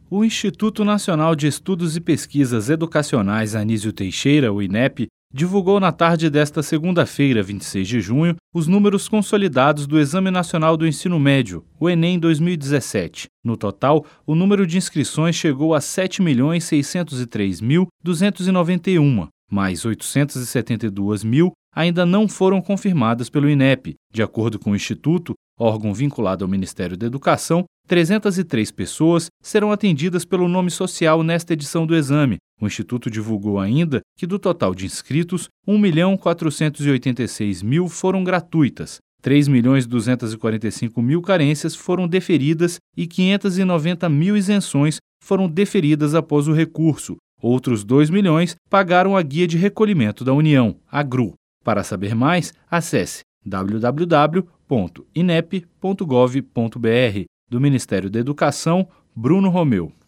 O Instituto Nacional de Estudos e Pesquisas Educacionais Anísio Teixeira, o INEP, divulgou na tarde desta segunda-feira, 26 de junho, os números consolidados do Exame Nacional do Ensino Médio, o Enem 2017. No total, o número de inscrições chegou a 7.603.291, mais 872 mil ainda não foram confirmadas pelo INEP. De acordo com o Instituto, órgão vinculado ao Ministério da Educação, 303 pessoas serão atendidas pelo nome social nesta edição do exame. O Instituto divulgou ainda que do total de inscritos, 1.486.000 foram gratuitas, 3.245.000 carências foram deferidas e 590.000 isenções foram deferidas após o recurso. Outros 2 milhões pagaram a Guia de Recolhimento da União, a GRU. Para saber mais, acesse www.inep.gov.br. Do Ministério da Educação, Bruno Romeu.